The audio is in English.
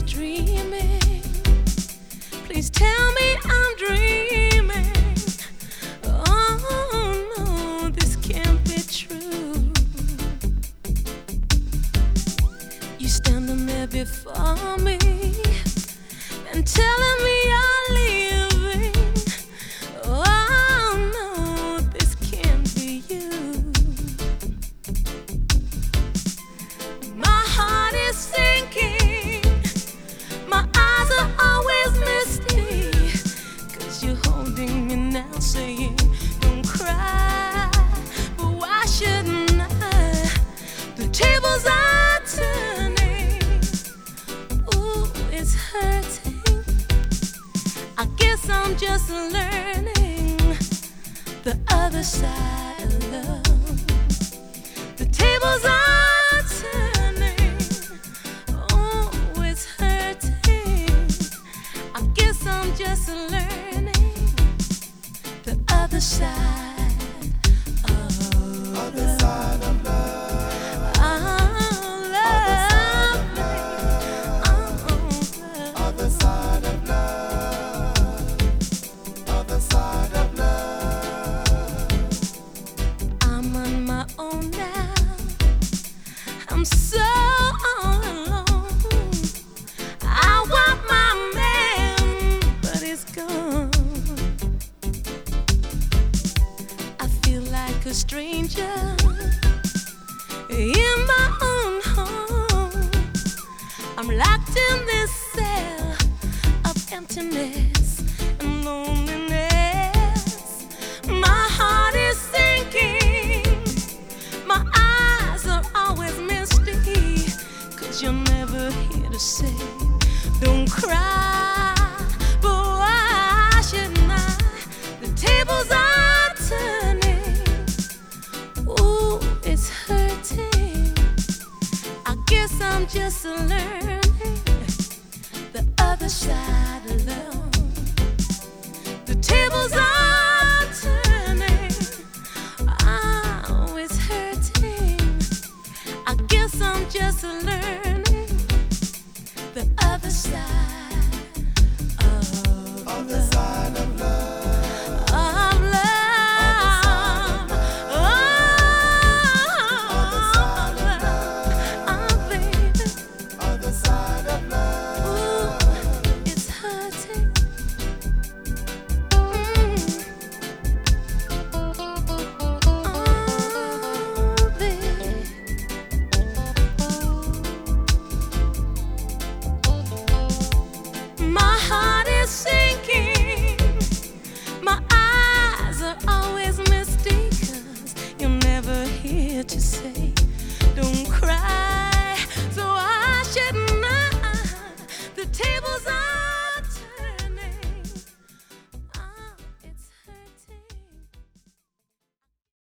dreaming? Please tell me I'm dreaming. Oh no, this can't be true. You standing there before me and telling me you're leaving. Oh no, this can't be you. My heart is sinking, my eyes are always misty, 'cause you're holding me now saying don't cry. But why shouldn't I? The tables are turning. Ooh, it's hurting. I guess I'm just learning the other side of love. The tables are turning. Oh, it's hurting. I guess I'm just learning the other side of love. Other side of love. Other side of love. Other side of love. I'm on my own now. I'm so all alone. I want my man, but he's gone. I feel like a stranger in my own home. I'm locked in this cell of emptiness and loneliness. My heart is sinking, my eyes are always misty, 'cause you're never here to say don't cry. But why shouldn't I? The tables are turning. Ooh, it's hurting. I guess I'm just learning the other side of love. The tables are turning. Oh, it's hurting. I guess I'm just learning the other side.